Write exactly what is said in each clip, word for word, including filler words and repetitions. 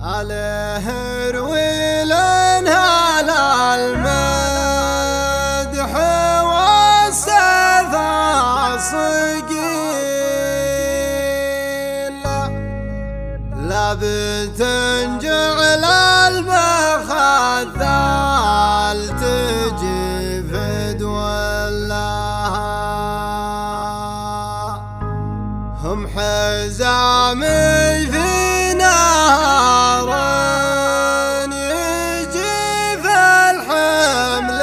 عليه رويلنها للمدح والسثى صقيل لا بتنجعل المخذال تجي فدولاها هم حزامي في نار يجي في الحمل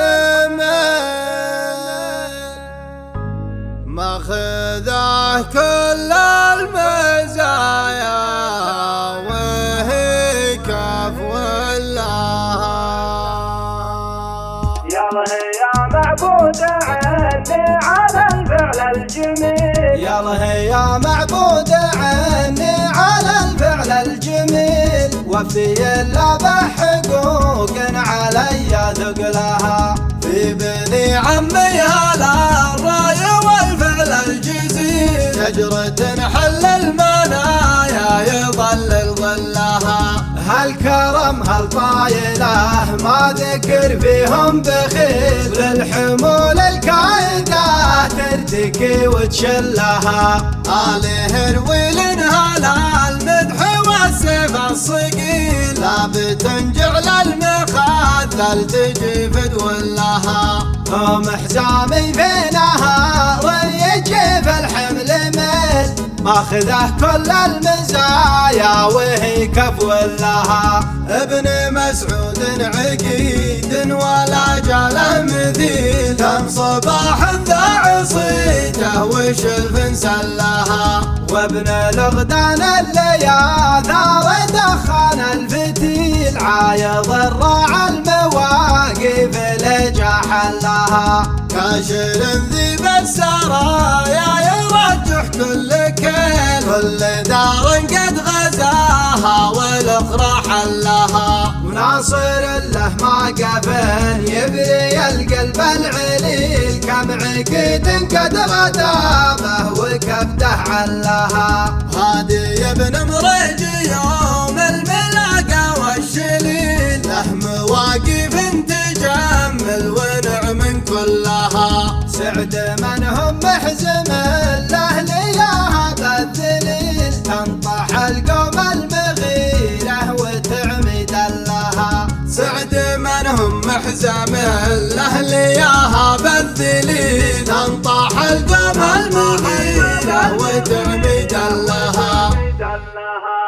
ميل ماخذه كل المزايا وهي كفو الله. يلا يا معبود عني على الفعل الجميل، يلا يا معبود عني على الفعل الجميل، وفي الا بحقوق علي ثقلها في بني عمي هلا الراي والفعل الجزيل، شجرة حل المنايا يظلل ظلها، هالكرم هالطايله ما ذكر فيهم بخيل، للحمول الكايده ترتكي وتشلها، عليه رويلنها للمدح والسيف الصقيل، لا بتنجعل المخاذل تجي فدولها، هم حزامي في نهار يجي في الحمل ميل، ماخذه كل المزايا وهي كفو لها، ابن مسعود عقيد ولا جاله مثيل، كم صباح ذا عصيته وشلف سلها، وابن الغدان الليا ثار دخان الفتيل، عايض الراعى المواقف لجا حلها، كاشر ذيب السرايا يرجح كل كيل، كل دار قد غزاها والاخرى حلها، وناصر له ما قفن يبري القلب العليل، كم عقيد قد غدابه وكبده علها، هادي ابن مريج يوم الملاقى والشليل، له مواقف تجمل ونعم كلها، سعد من هم محزم له لياها بالذليل، تنطح القوم المغيره وتعمد لها، سعد من هم محزم له لياها بالذليل، تنطح القوم المغيره وتعمد لها.